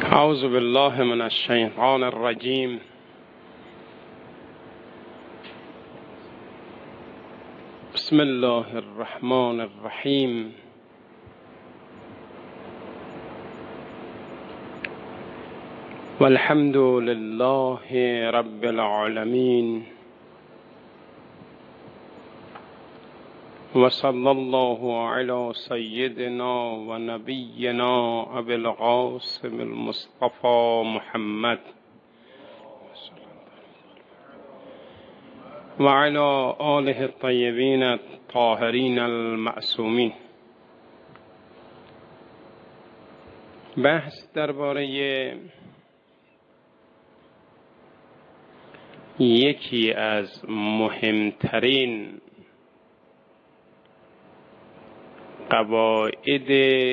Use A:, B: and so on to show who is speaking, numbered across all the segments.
A: اعوذ بالله من الشیطان الرجیم. بسم الله الرحمن الرحیم. والحمد لله رب العالمین وصلی الله علی سیدنا و نبینا ابی القاسم المصطفى محمد و علی آله الطیبین الطاهرین المعصومین. بحث درباره یکی از مهمترین قواعد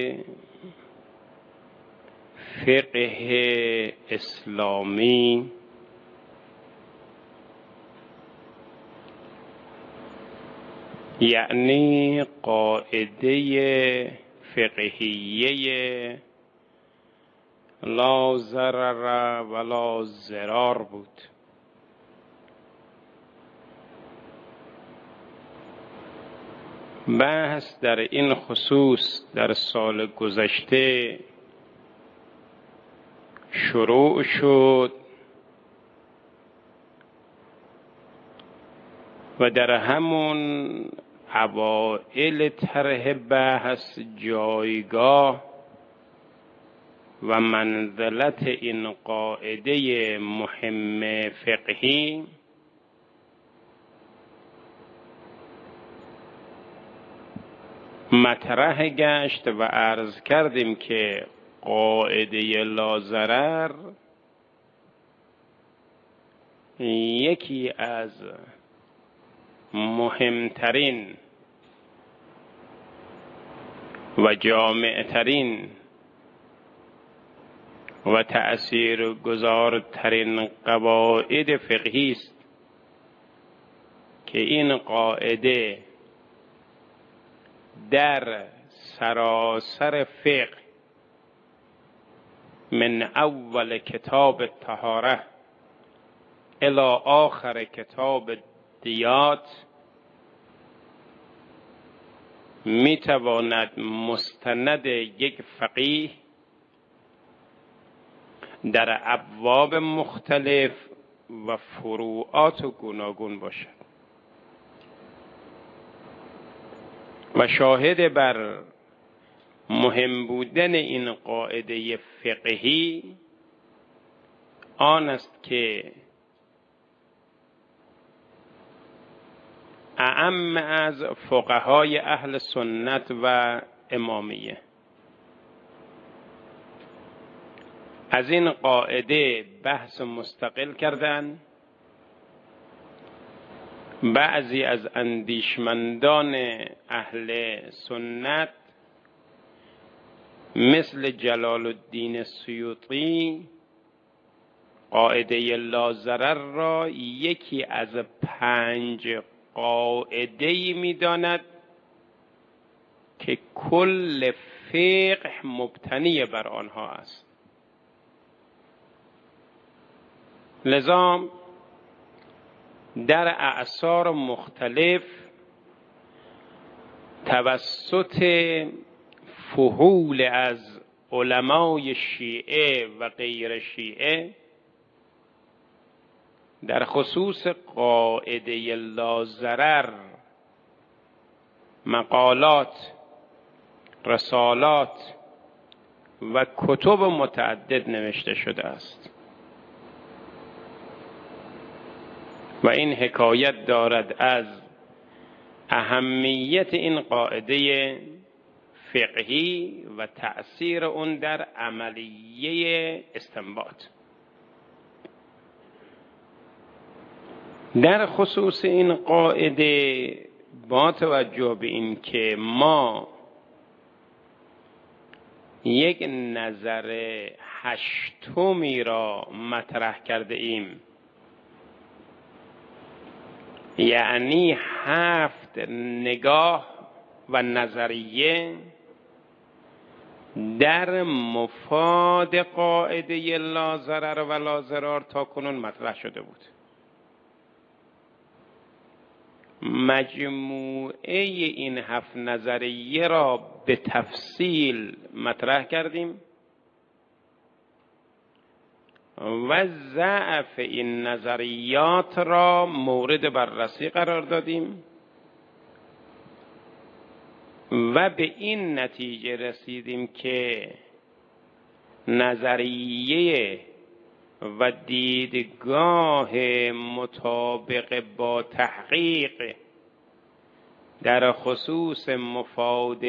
A: فقه اسلامی یعنی قاعده فقهیه لا ضرر ولا ضرار بود. بحث در این خصوص در سال گذشته شروع شد و در همون اوائل طرح بحث جایگاه و منزلت این قاعده مهم فقهی مطرح گشت و عرض کردیم که قاعده لا ضرر یکی از مهمترین و جامعترین و تأثیرگذارترین قواعد فقهی است که این قاعده در سراسر فقه من اول کتاب الطهاره الی آخر کتاب دیات میتواند مستند یک فقیه در ابواب مختلف و فروعات گوناگون باشد و شاهد بر مهم بودن این قاعده فقهی آن است که اعم از فقهای اهل سنت و امامیه از این قاعده بحث مستقل کردند. بعضی از اندیشمندان اهل سنت مثل جلال الدین سیوطی قاعده لا ضرر را یکی از 5 قاعده‌ای می‌داند که کل فقه مبتنی بر آنها است. لذا در اعصار مختلف توسط فحول از علمای شیعه و غیر شیعه در خصوص قاعده لا ضرر مقالات، رسالات و کتب متعدد نوشته شده است و این حکایت دارد از اهمیت این قاعده فقهی و تأثیر اون در عملیه استنباط. در خصوص این قاعده با توجه به این که ما یک نظر 8می را مطرح کرده ایم، یعنی 7 نگاه و نظریه در مفاد قاعده لا ضرر و لا ضرار تا کنون مطرح شده بود. مجموعه این 7 نظریه را به تفصیل مطرح کردیم و ضعف این نظریات را مورد بررسی قرار دادیم و به این نتیجه رسیدیم که نظریه و دیدگاه مطابق با تحقیق در خصوص مفاد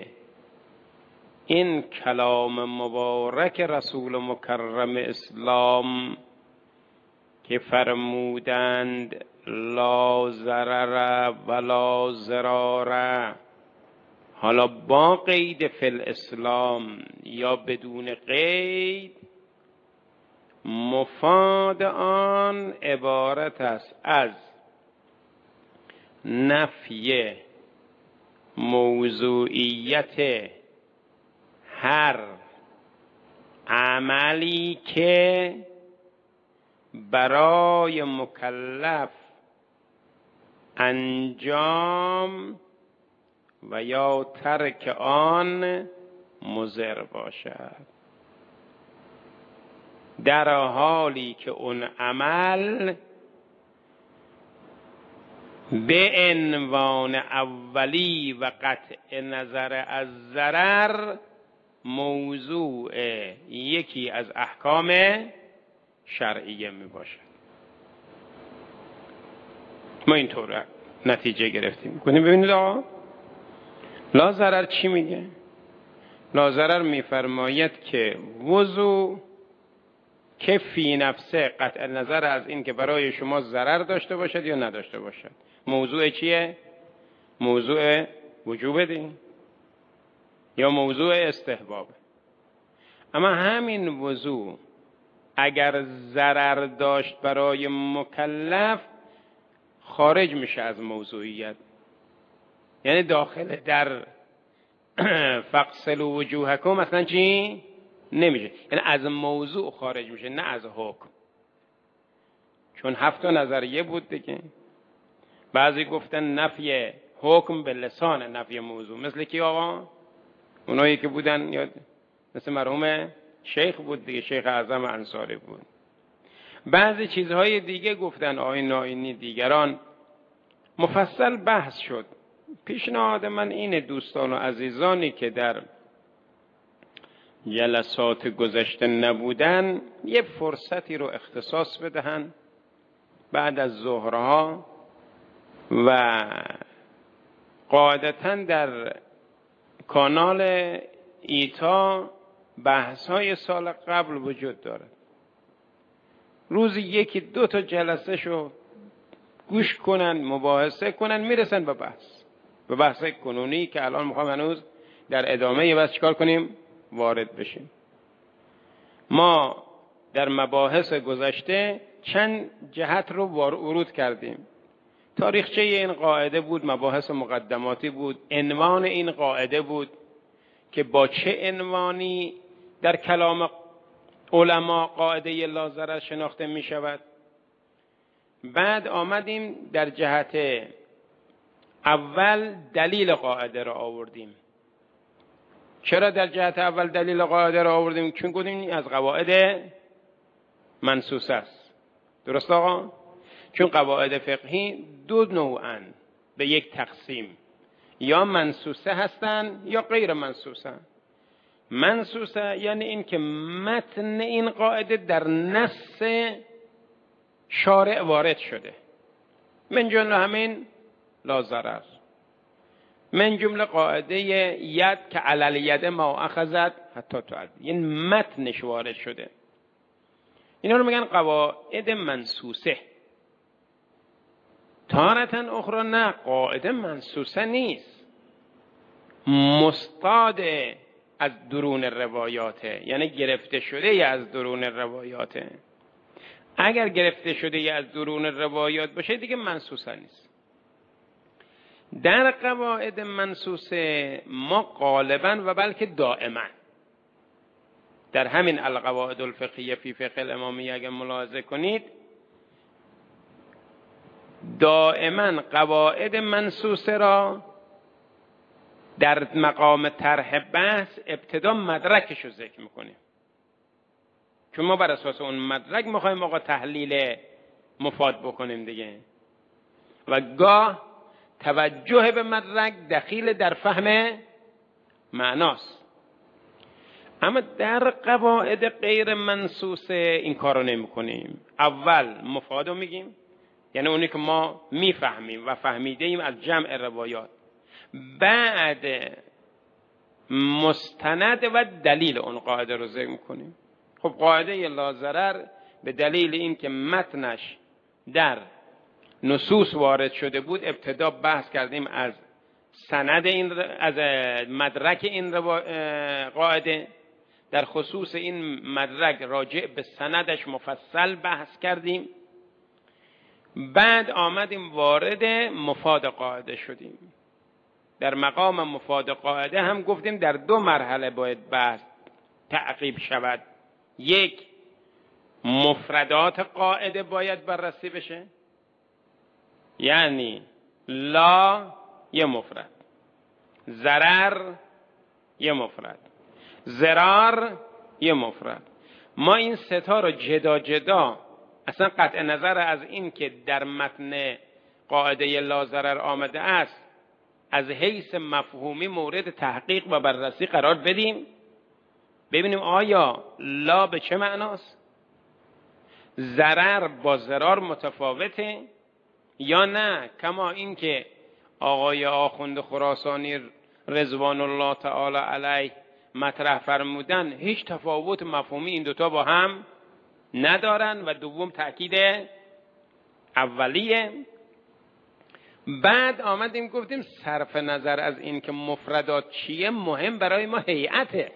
A: این کلام مبارک رسول مکرم اسلام که فرمودند لا ضرر ولا ضرار، حالا با قید فی الاسلام یا بدون قید، مفاد آن عبارت است از نفی موضوعیت هر عملی که برای مکلف انجام و یا ترک آن مضر باشد، در حالی که اون عمل به عنوان اولی و قطع نظر از ضرر موضوع یکی از احکام شرعیه می باشد. ما اینطور نتیجه گرفتیم. کنیم ببینید آقا لا ضرر چی میگه؟ لا ضرر میفرماید که وضوع که فی نفسه قطع نظر از این که برای شما ضرر داشته باشد یا نداشته باشد. موضوع چیه؟ موضوع وجوب دین یا موضوع استحباب. اما همین وضوع اگر ضرر داشت برای مکلف خارج میشه از موضوعیت، یعنی داخل در فاغسلوا وجوهکم اصلا چی؟ نمیشه، یعنی از موضوع خارج میشه نه از حکم. چون 7 نظریه بود دیگه. بعضی گفتن نفی حکم به لسان نفی موضوع، مثل کی آقا؟ اونایی که بودن یاد مثل مرحوم شیخ بود دیگه، شیخ اعظم انصاری بود. بعضی چیزهای دیگه گفتن آقای نائینی دیگران، مفصل بحث شد. پیشنهاد من اینه دوستان و عزیزانی که در جلسات گذشته نبودن یه فرصتی رو اختصاص بدهن بعد از ظهرها و قاعدتاً در کانال ایتا بحث‌های سال قبل وجود دارد. روزی 1-2 جلسه شو گوش کنن، مباحثه کنن، میرسن به بحث کنونی که الان میخوام هنوز در ادامه بس چیکار کنیم؟ وارد بشیم. ما در مباحث گذشته چند جهت رو ورود کردیم. تاریخچه این قاعده بود، مباحث مقدماتی بود، عنوان این قاعده بود که با چه عنوانی در کلام علما قاعده لا ضرر شناخته می شود. بعد آمدیم در جهت اول دلیل قاعده را آوردیم. چرا در جهت اول دلیل قاعده را آوردیم؟ چون گفتیم از قواعد منسوسه است. درست آقا؟ چون قواعد فقهی 2 نوعن به یک تقسیم، یا منسوسه هستن یا غیر منسوسه. منسوسه یعنی این که متن این قاعده در نص شارع وارد شده، من جمله همین لا ضرر، من جمله قاعده ید که علل ید ما اخذت حتی تعد، این متنش وارد شده. اینا رو میگن قواعد منسوسه. تارتن اخرى نه، قاعده منسوسه نیست، مستاد از درون روایاته، یعنی گرفته شده از درون روایاته. اگر گرفته شده از درون روایات باشه دیگه منسوسه نیست. در قواعد منسوسه ما غالبا و بلکه دائما در همین القواعد الفقهیه فی فقه الامامیه اگر ملاحظه کنید دائما قواعد منصوصه را در مقام طرح بحث ابتدا مدرکش رو ذکر میکنیم، چون ما بر اساس اون مدرک میخوایم آقا تحلیل مفاد بکنیم دیگه، و گاه توجه به مدرک دخیل در فهم معناست. اما در قواعد غیر منصوصه این کارو نمیکنیم. اول مفاد رو میگیم، یعنی اونی که ما میفهمیم و فهمیده ایم از جمع روایات، بعد مستند و دلیل اون قاعده رو ذکر میکنیم. خب قاعده لا ضرر به دلیل این که متنش در نصوص وارد شده بود ابتدا بحث کردیم از سند این از مدرک این قاعده، در خصوص این مدرک راجع به سندش مفصل بحث کردیم، بعد آمدیم وارد مفاد قاعده شدیم. در مقام مفاد قاعده هم گفتیم در دو مرحله باید بحث تعقیب شود. یک، مفردات قاعده باید بررسی بشه، یعنی لا یه مفرد، ضرر یه مفرد، ضرار یه مفرد. ما این ستا رو جدا جدا، اصلا قطع نظر از این که در متن قاعده لا ضرر آمده است، از حیث مفهومی مورد تحقیق و بررسی قرار بدیم، ببینیم آیا لا به چه معناست، ضرر با ضرار متفاوته یا نه، کما این که آقای آخوند خراسانی رضوان الله تعالی علیه مطرح فرمودن هیچ تفاوت مفهومی این دوتا با هم ندارن، و دوم تأکید اولیه. بعد آمدیم گفتیم صرف نظر از این که مفردات چیه، مهم برای ما هیئته.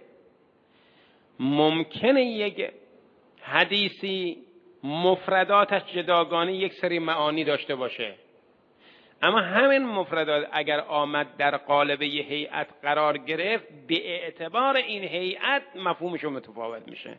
A: ممکنه یک حدیثی مفرداتش جداگانه یک سری معانی داشته باشه، اما همین مفردات اگر آمد در قالب یه هیئت قرار گرفت، به اعتبار این هیئت مفهومش متفاوت میشه.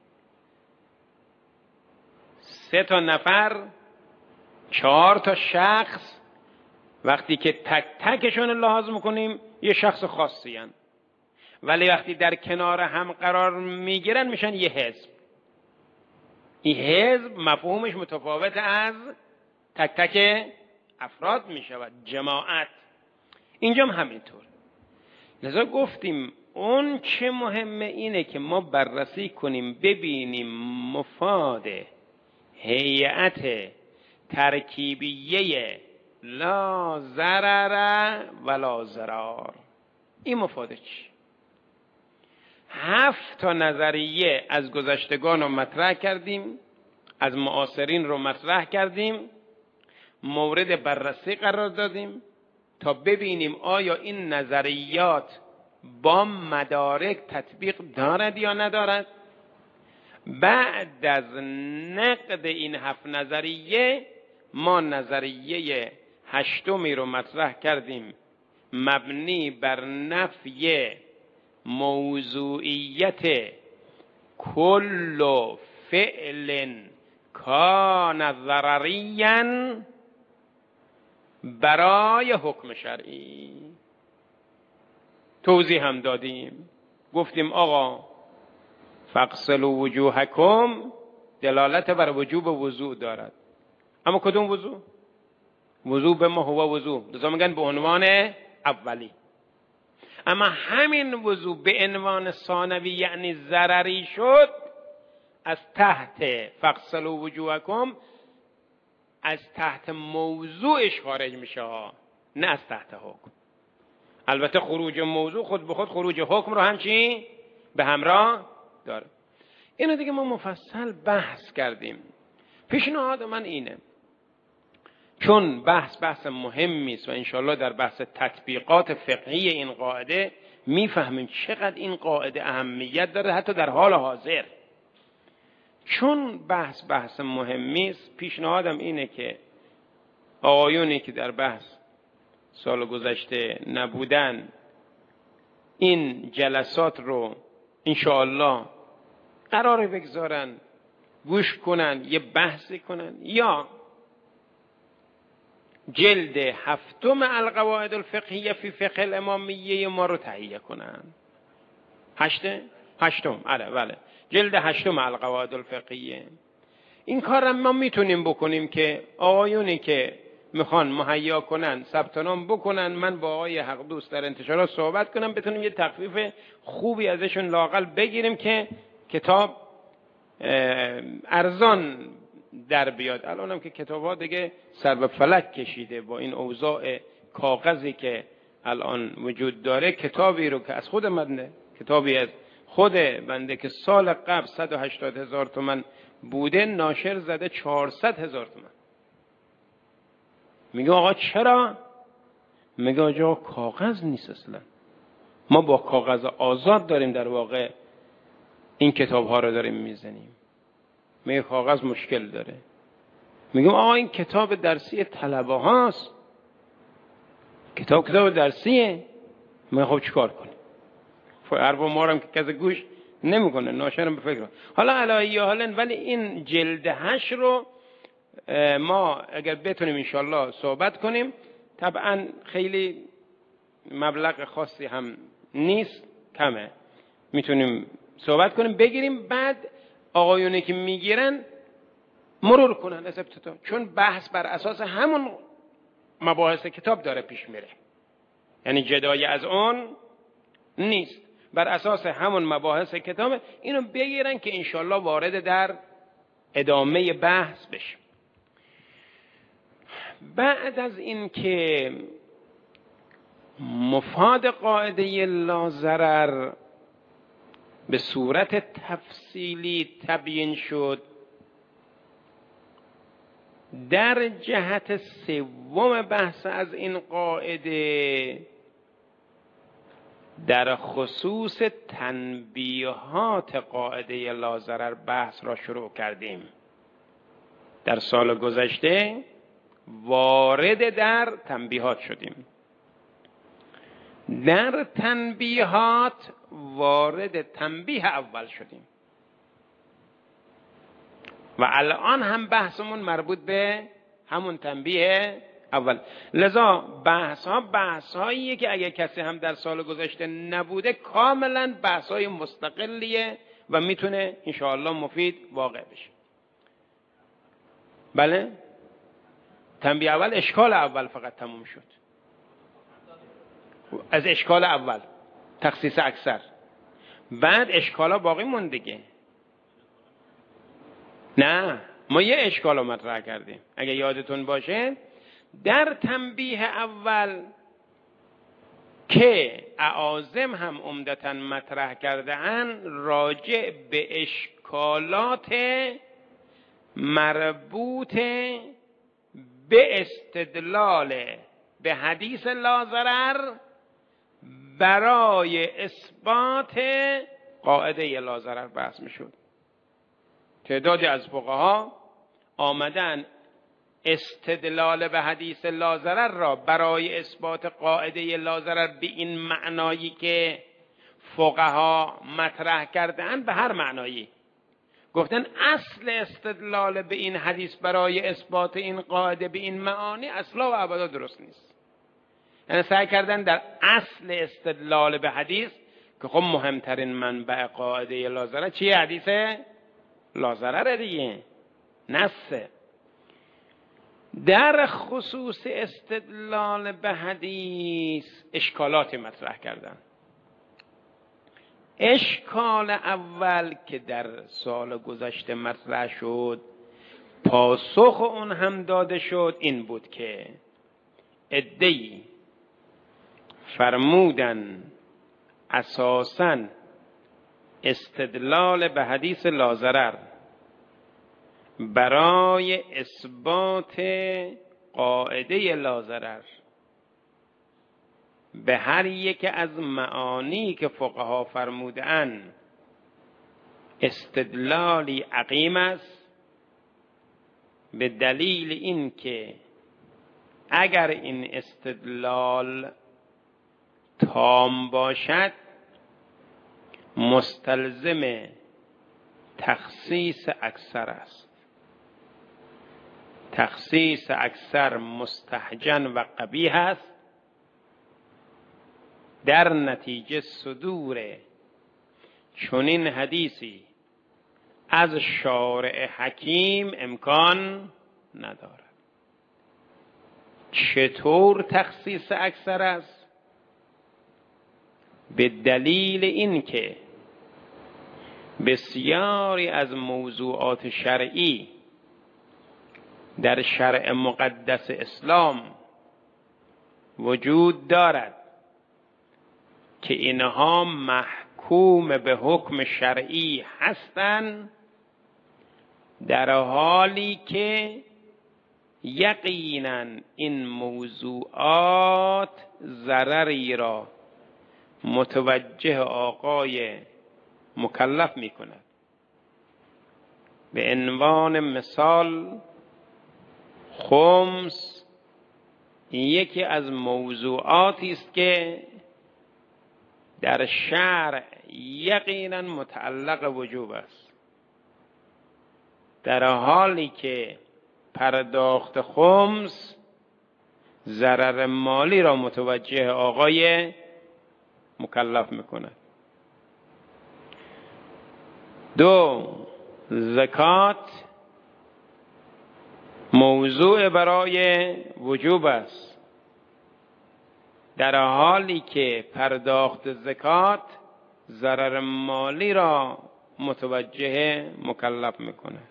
A: 3 نفر 4 شخص وقتی که تک تکشون لحاظ میکنیم یه شخص خاصی هن، ولی وقتی در کنار هم قرار میگیرن میشن یه حزب. این حزب مفهومش متفاوت از تک تک افراد میشود، جماعت. اینجا هم همینطور. لذا گفتیم اون چه مهمه اینه که ما بررسی کنیم ببینیم مفاد هیئت ترکیبیه لا ضرر ولا ضرار این مفاده چی؟ 7 نظریه از گذشتگان رو مطرح کردیم، از معاصرین رو مطرح کردیم، مورد بررسی قرار دادیم تا ببینیم آیا این نظریات با مدارک تطبیق دارد یا ندارد. بعد از نقد این 7 نظریه ما نظریه 8 رو مطرح کردیم، مبنی بر نفی موضوعیت کل فعل کان ضرریا برای حکم شرعی. توضیح هم دادیم، گفتیم آقا فاغسلوا وجوهکم دلالت بر وجوب وضوء دارد، اما کدوم وضوء؟ وضوء به ما هو وضوء، لذا میگن به عنوان اولی. اما همین وضوء به عنوان ثانوی یعنی ضرری شد، از تحت فاغسلوا وجوهکم از تحت موضوعش خارج میشه ها، نه از تحت حکم. البته خروج موضوع خود به خود خروج حکم رو همچین به همراه داره. اینو دیگه ما مفصل بحث کردیم. پیشنهاد من اینه، چون بحث مهمی است و انشالله در بحث تطبیقات فقهی این قاعده میفهمیم چقدر این قاعده اهمیت داره حتی در حال حاضر. چون بحث مهمی است، پیشنهادم اینه که آقایونی که در بحث سال گذشته نبودن این جلسات رو انشاءالله قراره بگذارن گوش کنن یه بحثی کنن، یا جلد 7 القواعد الفقهیه فی فقه الامامیه ما رو تهیه کنن. 8 بله جلد 8 القواعد الفقهیه. این کار ما میتونیم بکنیم که آقایونی که میخوان مهیا کنن ثبت نام بکنن، من با آقای حق دوست در انتشارات صحبت کنم، بتونیم یه تخفیف خوبی ازشون لااقل بگیریم که کتاب ارزان در بیاد. الانم که کتاب‌ها دیگه سر به فلک کشیده با این اوضاع کاغذی که الان وجود داره. کتابی رو که از خود بنده، کتابی از خود بنده که سال قبل 180,000 تومان بوده، ناشر زده 400,000 تومان. میگه آقا چرا؟ میگه آقا کاغذ نیست اصلا، ما با کاغذ آزاد داریم در واقع این کتاب ها رو داریم میزنیم. میگه کاغذ مشکل داره. میگم آقا این کتاب درسی طلبه هاست، کتاب درسیه. میگه خب چیکار کنیم؟ ارباب ما هم که کسی گوش نمیکنه، ناشرم به فکر. حالا علی حالا ولی این جلد 8 رو ما اگر بتونیم انشالله صحبت کنیم، طبعا خیلی مبلغ خاصی هم نیست، کمه، میتونیم صحبت کنیم بگیریم، بعد آقایونی که میگیرن مرور کنن از ابتدا، چون بحث بر اساس همون مباحث کتاب داره پیش میره، یعنی جدای از اون نیست، بر اساس همون مباحث کتاب. اینو بگیرن که انشالله وارد در ادامه بحث بشه. بعد از این که مفاد قاعده لا ضرر به صورت تفصیلی تبیین شد، در جهت سوم بحث از این قاعده در خصوص تنبیهات قاعده لا ضرر بحث را شروع کردیم. در سال گذشته وارد در تنبیهات شدیم، در تنبیهات وارد تنبیه اول شدیم و الان هم بحثمون مربوط به همون تنبیه اول. لذا بحث هاییه که اگه کسی هم در سال گذشته نبوده کاملا بحث های مستقلیه و میتونه انشاءالله مفید واقع بشه. بله، تنبیه اول اشکال اول فقط تموم شد، از اشکال اول تخصیص اکثر، بعد اشکالا باقی موند دیگه. نه، ما یه اشکال رو مطرح کردیم اگه یادتون باشه در تنبیه اول که اعاظم هم عمدتاً مطرح کرده‌اند، راجع به اشکالات مربوط به استدلال به حدیث لا ضرر برای اثبات قاعده لا ضرر بحث میشد. تعدادی از فقها آمدن استدلال به حدیث لا ضرر را برای اثبات قاعده لا ضرر به این معنایی که فقها مطرح کردند، به هر معنایی گفتن اصل استدلال به این حدیث برای اثبات این قاعده به این معانی اصلا و ابدا درست نیست. یعنی سعی کردن در اصل استدلال به حدیث که خب مهمترین منبع قاعده لا ضرر چیه؟ حدیث لا ضرر دیگه، نصه. در خصوص استدلال به حدیث اشکالات مطرح کردن. اشکال اول که در سال گذشته مطرح شد، پاسخ اون هم داده شد، این بود که عده‌ای فرمودن اساساً استدلال به حدیث لا ضرر برای اثبات قاعده لا ضرر به هر یک از معانی که فقها فرمودند استدلالی عقیم است، به دلیل این که اگر این استدلال تام باشد مستلزم تخصیص اکثر است. تخصیص اکثر مستهجن و قبیح است، در نتیجه صدور چنین حدیثی از شارع حکیم امکان ندارد. چطور تخصیص اکثر است؟ به دلیل اینکه بسیاری از موضوعات شرعی در شرع مقدس اسلام وجود دارد که اینها محکوم به حکم شرعی هستند، در حالی که یقیناً این موضوعات ضرری را متوجه آقای مکلف می کند. به عنوان مثال خمس یکی از موضوعاتی است که در شرع یقیناً متعلق وجوب است، در حالی که پرداخت خمس ضرر مالی را متوجه آقای مکلف میکند. دو، زکات موضوع برای وجوب است، در حالی که پرداخت زکات ضرر مالی را متوجه مکلف میکند.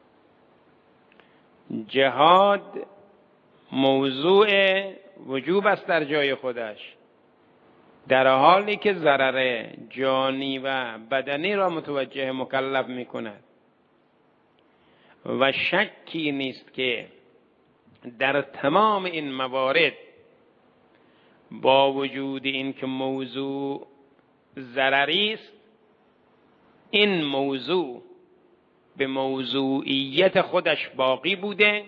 A: جهاد موضوع وجوب است در جای خودش، در حالی که ضرر جانی و بدنی را متوجه مکلف می کند و شکی نیست که در تمام این موارد با وجود این که موضوع ضرری است، این موضوع به موضوعیت خودش باقی بوده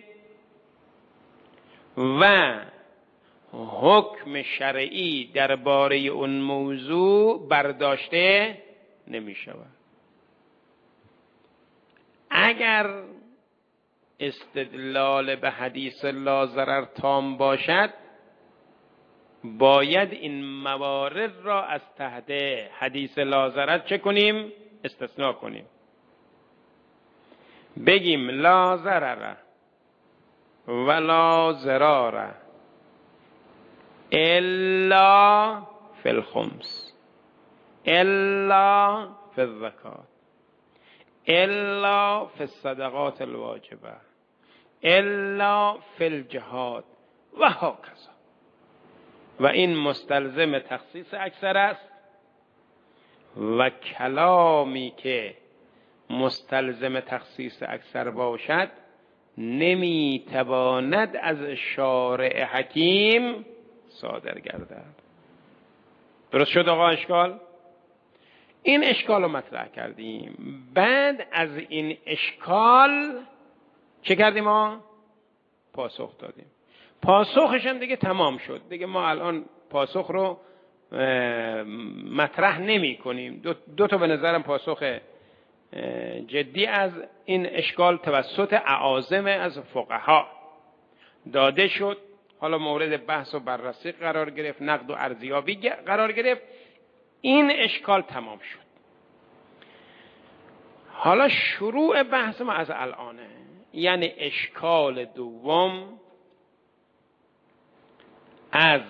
A: و حکم شرعی درباره اون موضوع برداشته نمی شود. اگر استدلال به حدیث لا ضرر تام باشد، باید این موارد را از تحت حدیث لا ضرر چه کنیم؟ استثناء کنیم. بگیم لا ضرر ولا ضرار الا فی الخمس الا فی الزکات الا فی الصدقات الواجبه الا فی الجهاد و هکذا. و این مستلزم تخصیص اکثر است و کلامی که مستلزم تخصیص اکثر باشد نمیتواند از شارع حکیم صادر گردد. درست شد آقا اشکال؟ این اشکال رو مطرح کردیم. بعد از این اشکال چه کردیم ما؟ پاسخ دادیم. پاسخش هم دیگه تمام شد. دیگه ما الان پاسخ رو مطرح نمی کنیم. دو تا به نظرم پاسخ جدی از این اشکال توسط اعاظم از فقها داده شد. حالا مورد بحث و بررسی قرار گرفت، نقد و ارزیابی قرار گرفت. این اشکال تمام شد. حالا شروع بحث ما از الانه، یعنی اشکال دوم از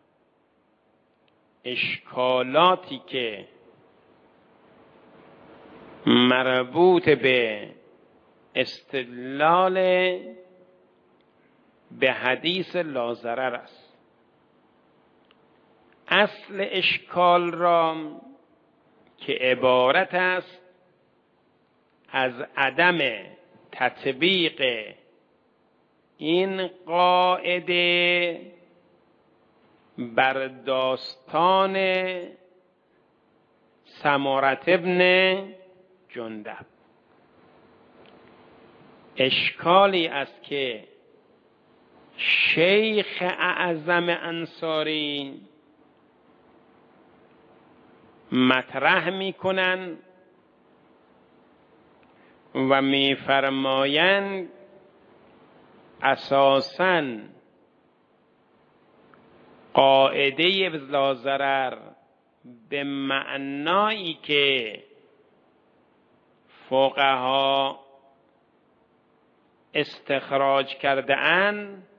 A: اشکالاتی که مربوط به استدلال به حدیث لا ضرر است. اصل اشکال را که عبارت است از عدم تطبیق این قاعده بر داستان سمرة ابن جندب. اشکالی است که شیخ اعظم انصاری مطرح میکنن و می‌فرمایند اساساً قاعده لا ضرر به معنایی که فقها استخراج کرده اند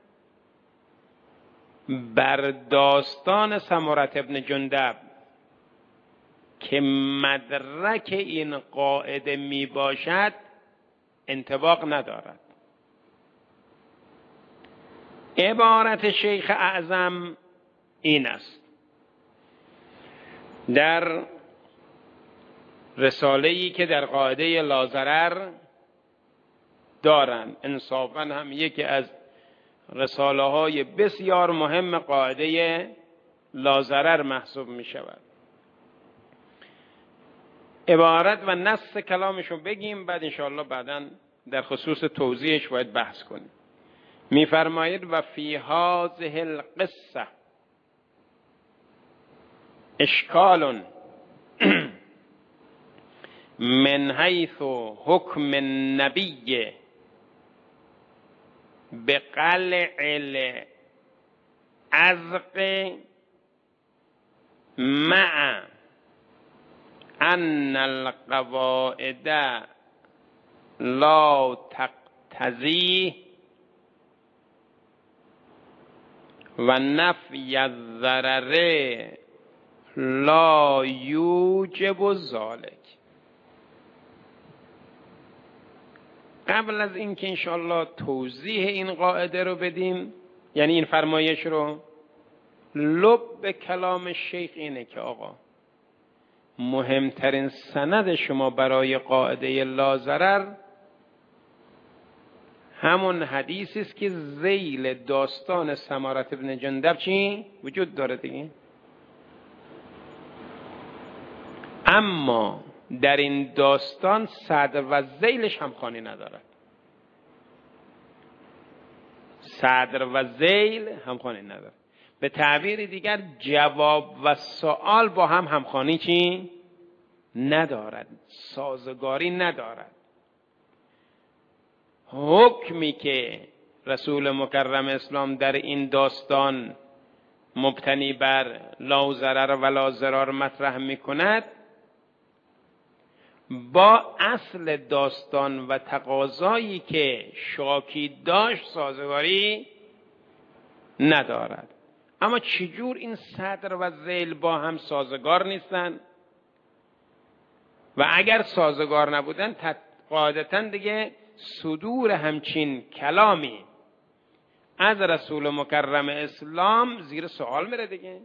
A: بر داستان سمرة ابن جندب که مدرک این قاعده می باشد انطباق ندارد. عبارت شیخ اعظم این است: در رساله‌ای که در قاعده لا ضرر دارند، انصافاً هم یکی از رساله‌های بسیار مهم قاعده لا ضرر محسوب می شود. عبارت و نص کلامشو بگیم، بعد انشاءالله بعداً در خصوص توضیحش باید بحث کنیم. می‌فرماید و فی هذه القصه اشکال من حیث حکم النبی بقلع العذق مع ان القواعد لا تقتضی و نفی الضرر لا یوجب ذلک. قبل از اینکه انشاءالله توضیح این قاعده رو بدیم، یعنی این فرمایش رو، لب کلام شیخ اینه که آقا مهمترین سند شما برای قاعده لا ضرر همون حدیثی است که ذیل داستان سمرة ابن جندب چی وجود داره دیگه. اما در این داستان صدر و ذیلش همخوانی ندارد. صدر و ذیل همخوانی ندارد. به تعبیر دیگر جواب و سوال با هم همخوانی چی ندارد، سازگاری ندارد. حکمی که رسول مکرم اسلام در این داستان مبتنی بر لا ضرر و لا ضرار مطرح می کند با اصل داستان و تقاضایی که شاکی داشت سازگاری ندارد. اما چجور این صدر و ذیل با هم سازگار نیستن؟ و اگر سازگار نبودن قاعدتاً دیگه صدور همچین کلامی از رسول مکرم اسلام زیر سوال میره دیگه.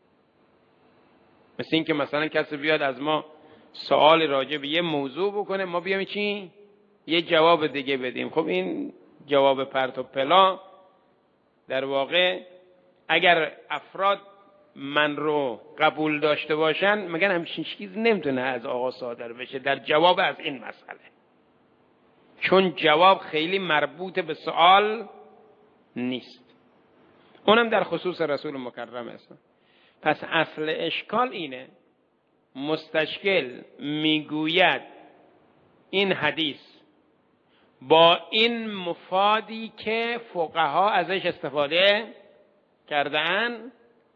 A: مثل این که مثلا کسی بیاد از ما سوال راجع به یه موضوع بکنه، ما بیایم چی یه جواب دیگه بدیم. خب این جواب پرت و پلا در واقع اگر افراد من رو قبول داشته باشن مگر همچین چیز نمیتونه از آقا صادر بشه در جواب از این مسئله، چون جواب خیلی مربوط به سوال نیست، اونم در خصوص رسول مکرم اسلام. پس اصل اشکال اینه، مستشکل میگوید این حدیث با این مفادی که فقها ازش استفاده کردن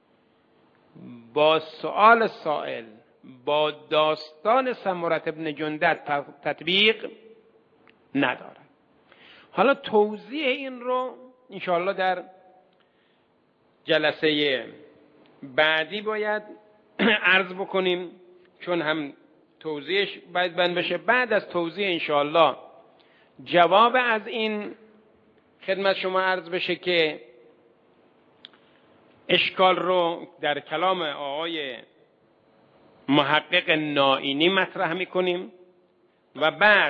A: با سؤال سائل با داستان سمرة ابن جندب تطبیق ندارد. حالا توضیح این رو انشاءالله در جلسه بعدی باید عرض بکنیم، چون هم توضیحش باید بند بشه. بعد از توضیح انشاءالله جواب از این خدمت شما عرض بشه که اشکال رو در کلام آقای محقق نائینی مطرح میکنیم و بعد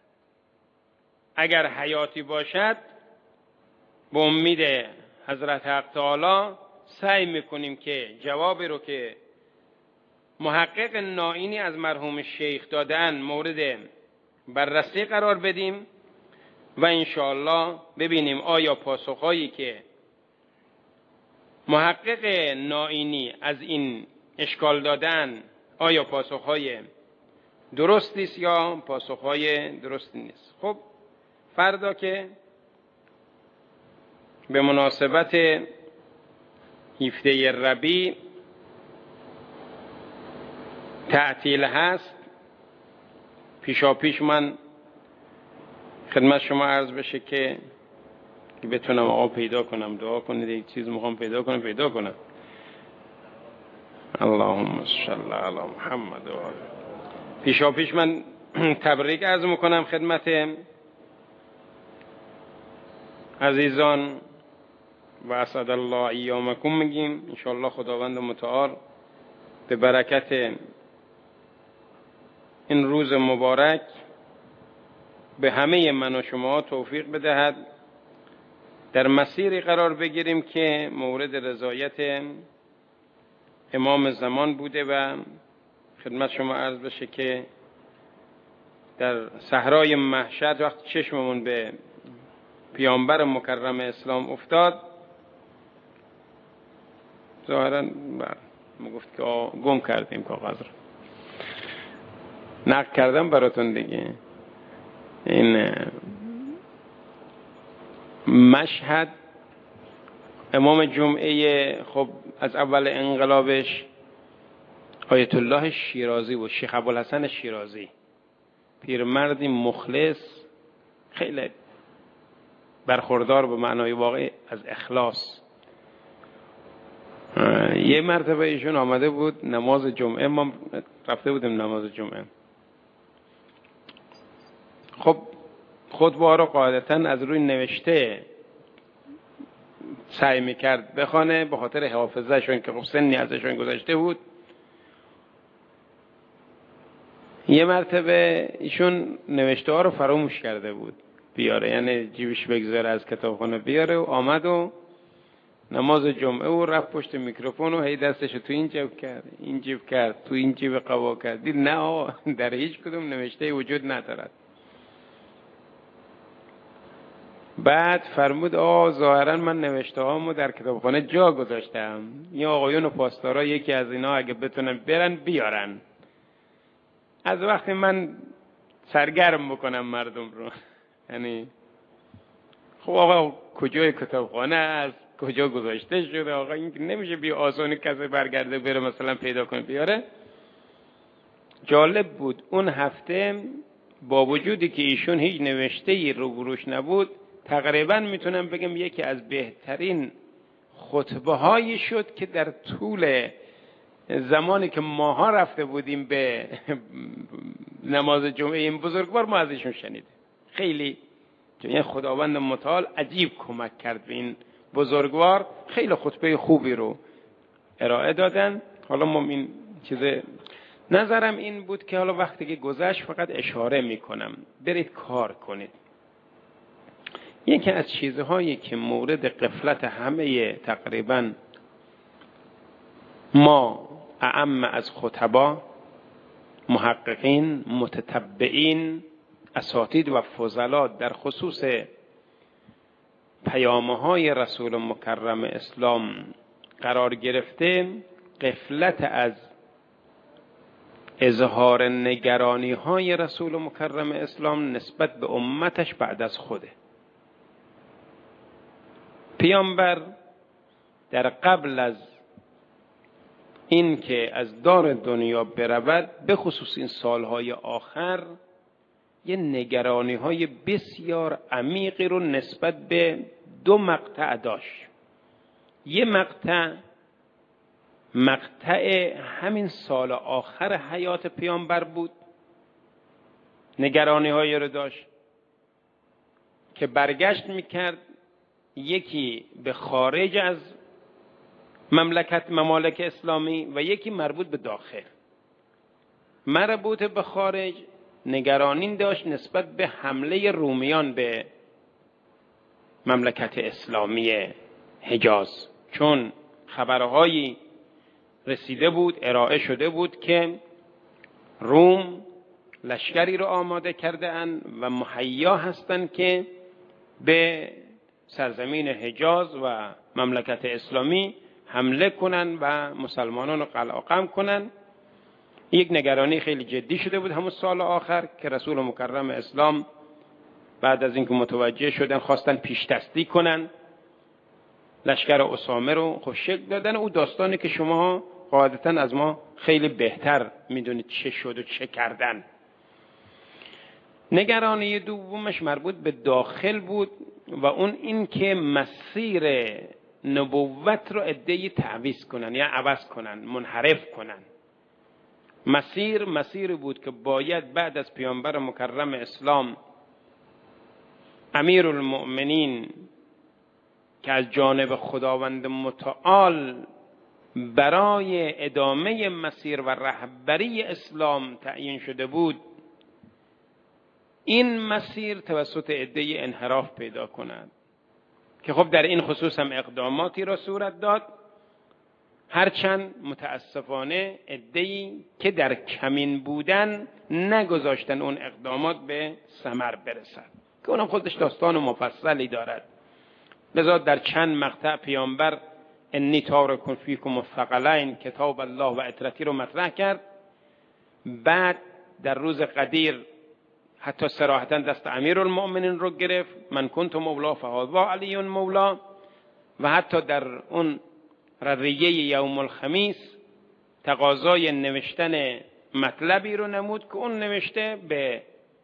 A: اگر حیاتی باشد به امید حضرت حق تعالی سعی میکنیم که جوابی رو که محقق نائینی از مرحوم شیخ دادن مورد بررسی قرار بدیم و انشاءالله ببینیم آیا پاسخهایی که محقق نائینی از این اشکال دادن آیا پاسخهای درستی است یا پاسخهای درستی نیست. خب فردا که به مناسبت 17 ربیع تعطیل هست، پیشاپیش من خدمت شما عرض بشه که بتونم آقا پیدا کنم، دعا کنید یک چیز میخوام پیدا کنم. اللهم صل علی محمد و آله. پیشاپیش من تبریک عرض میکنم خدمت عزیزان و اسعد الله ایامکم میگیم. انشاءالله خداوند متعال به برکت این روز مبارک به همه من و شما توفیق بدهد در مسیری قرار بگیریم که مورد رضایت امام زمان بوده و خدمت شما عرض بشه که در صحرای محشر وقتی چشممون به پیامبر مکرم اسلام افتاد، ظاهرا ما گفت که گم کردیم کاغذ رو، نقل کردم براتون دیگه. این مشهد امام جمعه خب از اول انقلابش آیت الله شیرازی و شیخ ابوالحسن شیرازی، پیرمردی مخلص، خیلی برخوردار به معنای واقعی از اخلاص. یه مرتبه ایشون آمده بود نماز جمعه، ما رفته بودیم نماز جمعه. خب خطبه رو قاعدتاً از روی نوشته سعی میکرد بخونه به خاطر حافظه‌شون که خب سنی ازشون گذشته بود. یه مرتبه ایشون نوشته ها رو فراموش کرده بود بیاره، یعنی جیبش بگذاره از کتابخانه بیاره، و آمد و نماز جمعه و رفت پشت میکروفون و هی دستش تو این جیب کرد، این جیب کرد، تو این جیب قبا کرد. دید نه آقا در هیچ کدوم نوشته وجود ندارد. بعد فرمود ظاهرا من نوشته هامو در کتابخانه جا گذاشتم، این آقایون و پاسدارا یکی از اینا اگه بتونن برن بیارن، از وقتی من سرگرم بکنم مردم رو. یعنی خب آقا کجای کتابخانه است، کجا گذاشته شده آقا، این نمیشه بی آسانی کسی برگرده بره مثلا پیدا کنه بیاره. جالب بود اون هفته با وجودی که ایشون هیچ نوشته‌ای روبروش نبود، تقریبا میتونم بگم یکی از بهترین خطبه هایی شد که در طول زمانی که ماها رفته بودیم به نماز جمعه این بزرگوار ما از ایشون شنیدیم. خیلی یعنی خداوند متعال عجیب کمک کرد به این بزرگوار، خیلی خطبه خوبی رو ارائه دادن. حالا ما این چیز نظرم این بود که حالا وقتی که گذشت فقط اشاره میکنم، برید کار کنید. یکی از چیزهایی که مورد غفلت همه تقریبا ما اعم از خطبا، محققین، متتبعین، اساتید و فضلا در خصوص پیام‌های رسول مکرم اسلام قرار گرفته، غفلت از اظهار نگرانی‌های رسول مکرم اسلام نسبت به امتش بعد از خوده. پیامبر در قبل از این که از دار دنیا برود، به خصوص این سالهای آخر، یه نگرانی‌های بسیار عمیقی رو نسبت به دو مقطع داشت. یه مقطع همین سال آخر حیات پیامبر بود، نگرانی‌هایی رو داشت که برگشت می‌کرد، یکی به خارج از ممالک اسلامی و یکی مربوط به داخل. مربوط به خارج نگرانی داشت نسبت به حمله رومیان به مملکت اسلامی حجاز، چون خبرهایی رسیده بود، ارائه شده بود که روم لشکری رو آماده کرده اند و مهیا هستند که به سرزمین حجاز و مملکت اسلامی حمله کنن و مسلمانان رو قلع و قم کنن. یک نگرانی خیلی جدی شده بود همون سال آخر که رسول مکرم اسلام بعد از اینکه متوجه شدن خواستن پیش دستی کنن لشکر اسامه رو خب شکل دادن. او داستانی که شما قاعدتا از ما خیلی بهتر میدونید چه شد و چه کردن. نگرانی دومش مربوط به داخل بود و اون این که مسیر نبوت رو عده‌ای تعویض کنن یا عوض کنن، منحرف کنن. مسیر بود که باید بعد از پیامبر مکرم اسلام امیر المؤمنین که از جانب خداوند متعال برای ادامه مسیر و رهبری اسلام تعیین شده بود، این مسیر توسط عده‌ای انحراف پیدا کند که خب در این خصوص هم اقداماتی را صورت داد، هرچند متاسفانه عده‌ای که در کمین بودن نگذاشتن اون اقدامات به ثمر برسد که اونم خودش داستان مفصلی دارد. لذا در چند مقطع پیامبر انی تارک فیکم الثقلین کتاب الله و عترتی رو مطرح کرد. بعد در روز قدیر حتی صراحتا دست امیرالمؤمنین رو گرفت، من کنت مولا فهذا علی مولا. و حتی در اون رضیه یوم الخمیس تقاضای نوشتن مطلبی رو نمود که اون نوشته به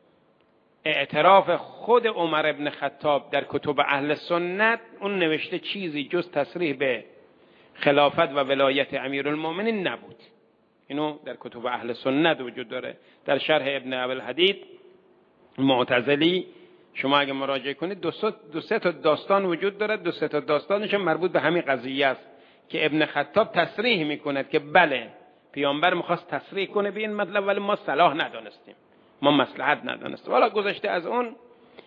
A: اعتراف خود عمر ابن خطاب در کتب اهل سنت، اون نوشته چیزی جز تصریح به خلافت و ولایت امیرالمؤمنین نبود. اینو در کتب اهل سنت وجود داره. در شرح ابن ابوالحدید معتزلی شما اگه مراجعه کنید دو سه تا داستان وجود داره، دو سه تا داستانش مربوط به همین قضیه است که ابن خطاب تصریح میکند که بله پیامبر میخواست تصریح کنه به این مطلب ولی ما صلاح ندانستیم، ما مصلحت ندانستیم. حالا گذشته از اون،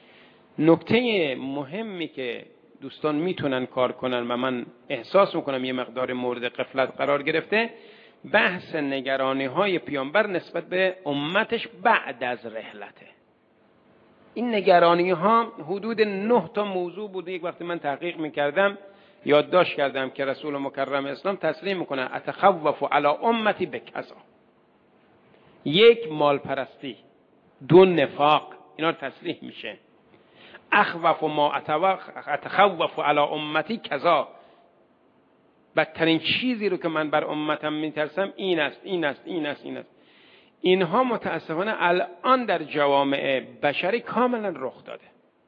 A: نکته مهمی که دوستان میتونن کار کنن و من احساس میکنم یه مقدار مورد غفلت قرار گرفته، بحث نگرانی های پیامبر نسبت به امتش بعد از رحلته. این نگرانی ها حدود 9 تا موضوع بود. یک وقتی من تحقیق میکردم یادداشت کردم که رسول مکرم اسلام تصریح میکنه اتخوف علی امتی بکذا. یک، مال پرستی، دو، نفاق، اینا تصریح میشه. اخوف ما اتخوف علی امتی کذا، بدترین چیزی رو که من بر امتم میترسم این است، این است، این است، این است. اینها متاسفانه الان در جوامع بشری کاملا رخ داده،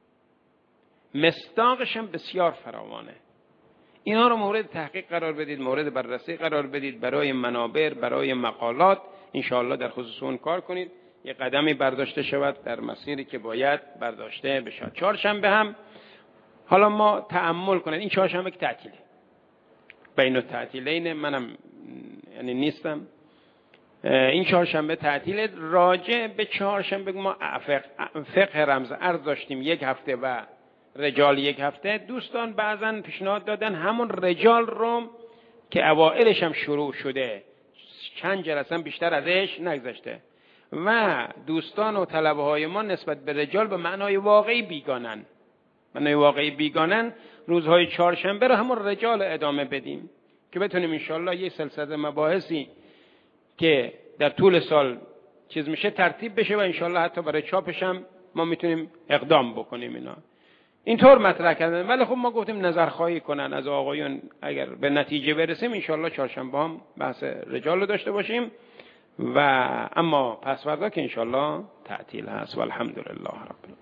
A: مصداقش هم بسیار فراوانه. اینها رو مورد تحقیق قرار بدید، مورد بررسی قرار بدید، برای منابر، برای مقالات انشاءالله در خصوص اون کار کنید، یه قدمی برداشته شود در مسیری که باید برداشته بشه. چهارشنبه هم حالا ما تأمل کنید، این چهارشنبه که تعطیله، بین التعطیلین منم یعنی نیستم، این چهارشنبه تعطیل. راجع به چهارشنبه ما فقه رمز عرض داشتیم 1 هفته و رجال 1 هفته. دوستان بعضن پیشنهاد دادن همون رجال رو که اوائلش هم شروع شده، چند جلسه بیشتر ازش نگذشته، و دوستان و طلبه های ما نسبت به رجال به معنای واقعی بیگانن، معنای واقعی بیگانن، روزهای چهارشنبه رو همون رجال ادامه بدیم که بتونیم انشالله یه سلسله مباحثی که در طول سال چیز میشه ترتیب بشه و انشالله حتی برای چاپش هم ما میتونیم اقدام بکنیم. اینا اینطور مطرح کردن، ولی خب ما گفتیم نظرخواهی کنن از آقایون، اگر به نتیجه برسیم انشالله چهارشنبه هم بحث رجال رو داشته باشیم و اما پس فردا که انشالله تعطیل هست و الحمدلله رب العالمین.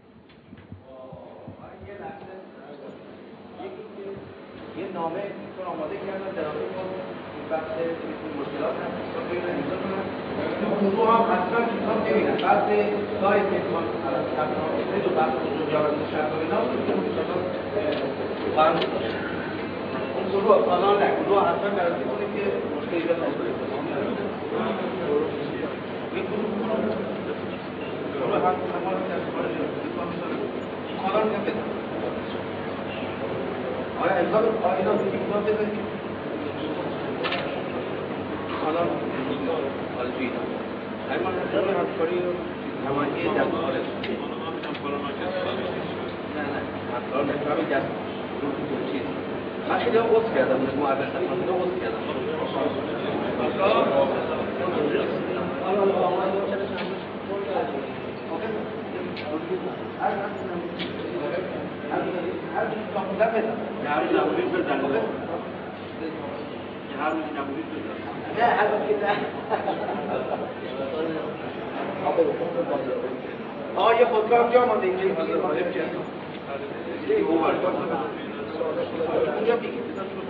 B: یه نامه تو آماده کردن در بحث مشکلات موضوع هم حتما کتاب ببینن، بحث سایت میتوان از کتاب و بحث جواب شرط و اینا قرار داشت. اون گروه فلان نه گروه حتما بررسی کنید که مشکلی داره. این گروه حتما ما رو در خارج کانال هم بده. آیا امکان آینا کتاب بزنید کانال خارجی ایمان همون همکاری رو همانی در خارج نه همکار نکرم جد چیز من خیلی قصد کردم معبرتن من خیلی قصد کردم یه خودکار جا مانده اینجا دیگه اونجا بگید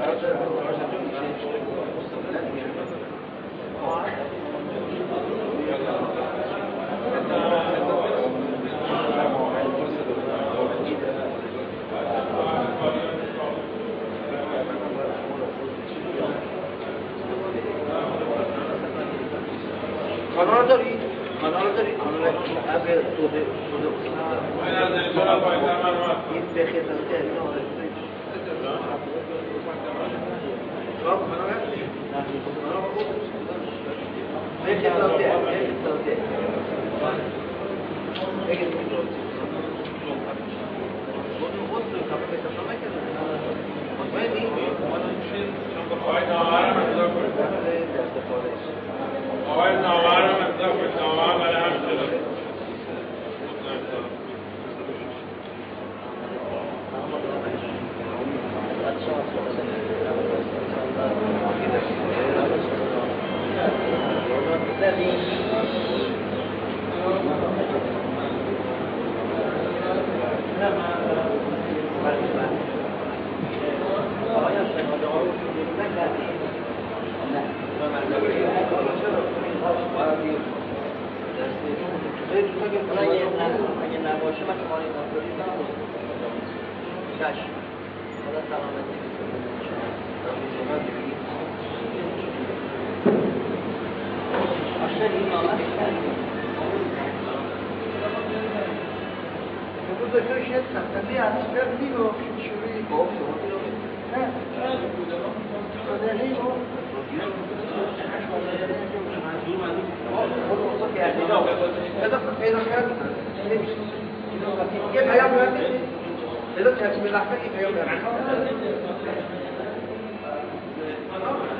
B: کانال دارید؟ کانال دارید؟ کانال از توده این به خدمت اینا کانال هست؟ به
A: آقای نامه‌ها رو مصرف کنید، نامه‌ها برای هم شده.
B: اگه نباشه من کاری داری دارم چشم خدا سلامتی اشتر این نامه امروز دکتر شد سختلی از فرد میگو شروعی گفت نه صدقی یه پیام بردید بذار تصمیم لحظه این پیام بردید